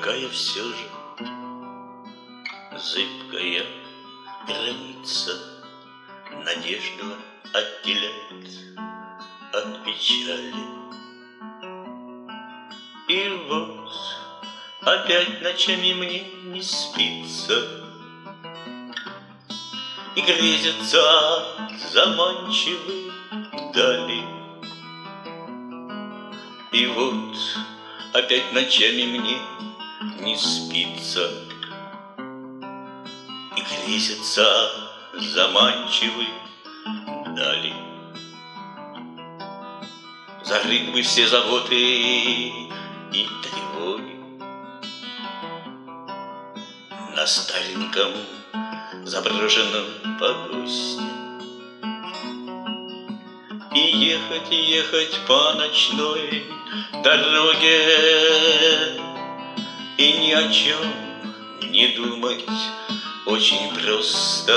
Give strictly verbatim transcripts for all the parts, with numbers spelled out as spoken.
какая все же зыбкая граница надежду отделяет от печали. И вот опять ночами мне не спится, и грезятся заманчивые дали. И вот опять ночами мне не спится, и грезятся заманчивые дали. Зарыть бы все заботы и тревоги на стареньком заброшенном погосте, и ехать, ехать по ночной дороге, и ни о чем не думать очень просто.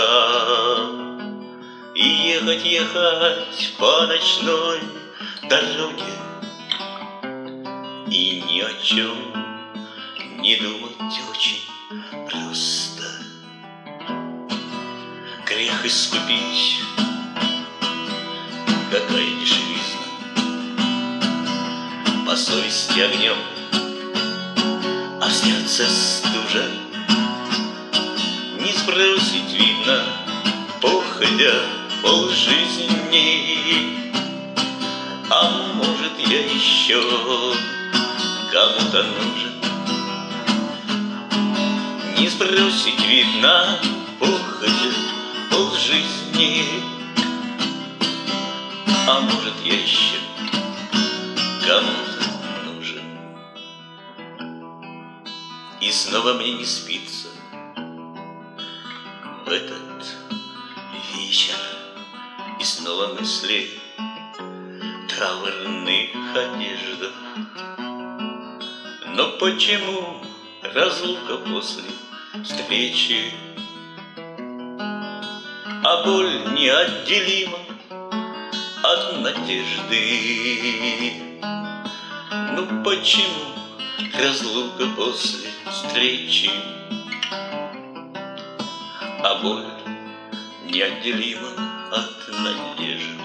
И ехать, ехать по ночной дороге, и ни о чем не думать очень просто. Грех искупить, какая дешевизна, по совести огнем, а в сердце стужа. Не сбросить, видно, походя полжизни. А может, я еще кому-то нужен. Не сбросить, видно, походя полжизни. А может, я еще кому-то нужен. И снова мне не спится в этот вечер, и снова мысли траурных одеждах. Но почему разлука после встречи, а боль неотделима от надежды? Ну почему разлука после встречи, а боль неотделима от надежды?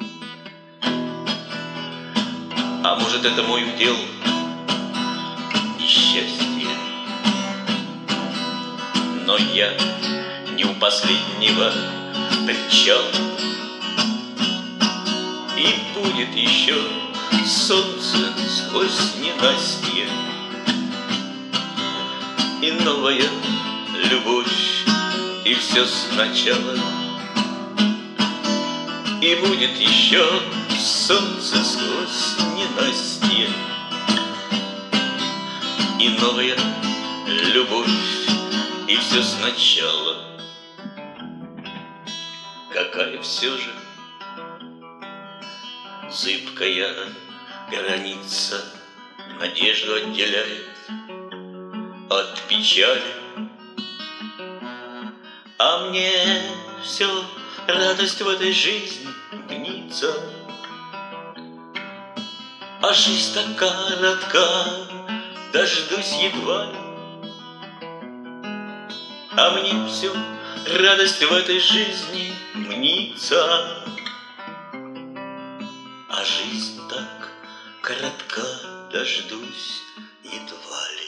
А может, это мой удел несчастье, но я не у последнего причала. И будет еще солнце сквозь ненастье, и новая любовь, и все сначала. И будет еще солнце сквозь ненастье, и новая любовь, и все сначала. Какая все же зыбкая граница надежду отделяет от печали. А мне все радость в этой жизни мнится, а жизнь так коротка, дождусь едва ли. А мне все радость в этой жизни мнится, а жизнь так коротка, дождусь едва ли.